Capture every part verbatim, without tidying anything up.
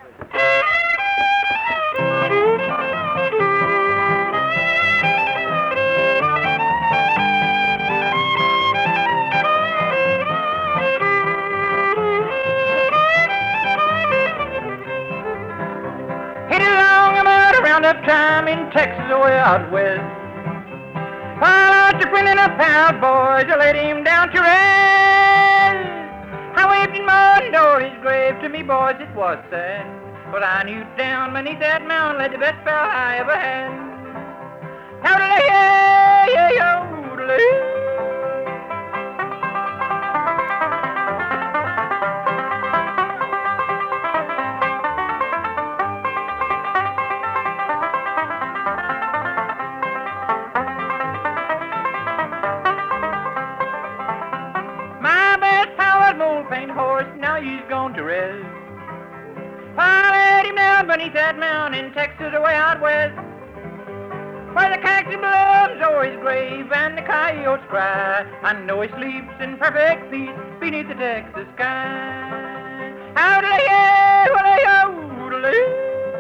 Hit it long about around up time in Texas way out west. While out to grinning a pal, boys, I laid him down to rest. I waved in mud o'er his grave, to me, boys, it was sad. But I knew down beneath that mountain lay the best pal I ever had. Howdy, yeah, yeah, yo, paint horse, now he's gone to rest. I laid him down beneath that mountain in Texas, away out west, where the cactus blooms o'er his grave and the coyotes cry. I know he sleeps in perfect peace beneath the Texas sky. Howdy, yeah, well, yo,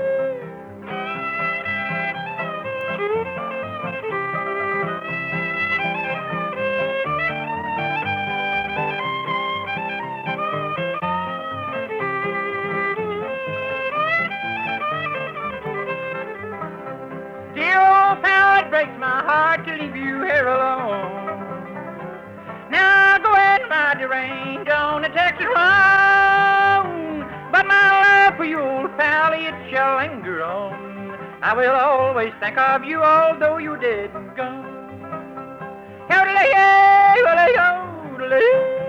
breaks my heart to leave you here alone. Now go ahead and ride the range on the Texas road, but my love for you, old pal, it shall linger on. I will always think of you, although you're dead and gone. Howdy, yeah, well,